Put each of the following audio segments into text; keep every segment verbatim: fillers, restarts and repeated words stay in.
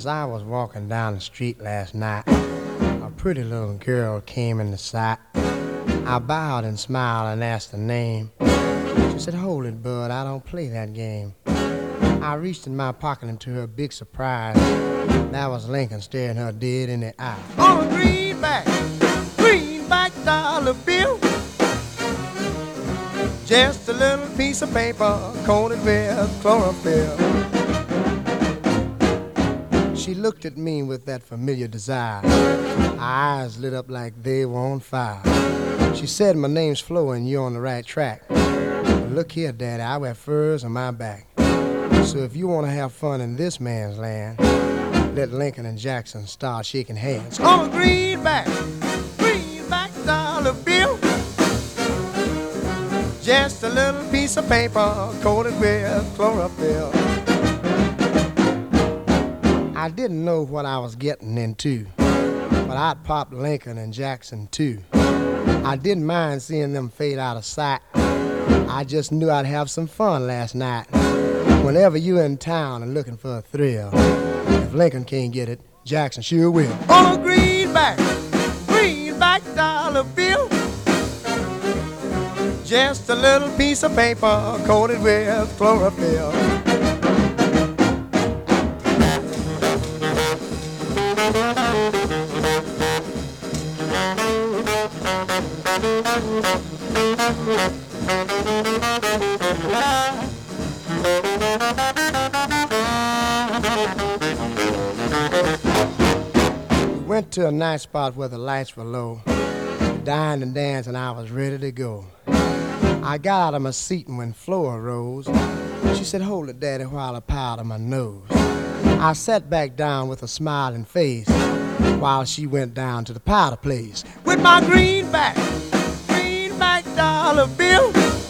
As I was walking down the street last night, a pretty little girl came into sight. I bowed and smiled and asked her name. She said, "Hold it, bud, I don't play that game." I reached in my pocket, and to her big surprise, that was Lincoln staring her dead in the eye. On a greenback, greenback dollar bill, just a little piece of paper coated with chlorophyll. She looked at me with that familiar desire. Her eyes lit up like they were on fire. She said, "My name's Flo and you're on the right track. But look here, Daddy, I wear furs on my back. So if you want to have fun in this man's land, let Lincoln and Jackson start shaking hands." On a greenback, greenback dollar bill, just a little piece of paper coated with chlorophyll. I didn't know what I was getting into, but I'd pop Lincoln and Jackson too. I didn't mind seeing them fade out of sight. I just knew I'd have some fun last night. Whenever you're in town and looking for a thrill, if Lincoln can't get it, Jackson sure will. On a greenback, greenback dollar bill, just a little piece of paper coated with chlorophyll. We went to a night spot where the lights were low. Dined and danced and I was ready to go. I got out of my seat and when Flo arose, she said, "Hold it, Daddy, while I powder my nose." I sat back down with a smiling face while she went down to the powder place with my greenback, greenback dollar bill,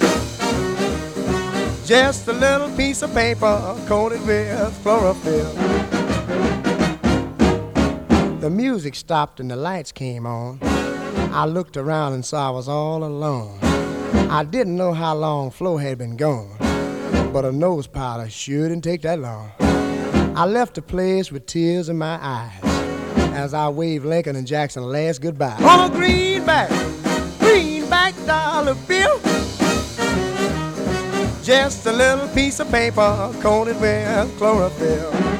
just a little piece of paper coated with chlorophyll. The music stopped and the lights came on. I looked around and saw I was all alone. I didn't know how long Flo had been gone, but her nose powder sure didn't take that long. I left the place with tears in my eyes as I waved Lincoln and Jackson last goodbye. On a greenback, greenback dollar bill, just a little piece of paper coated with chlorophyll.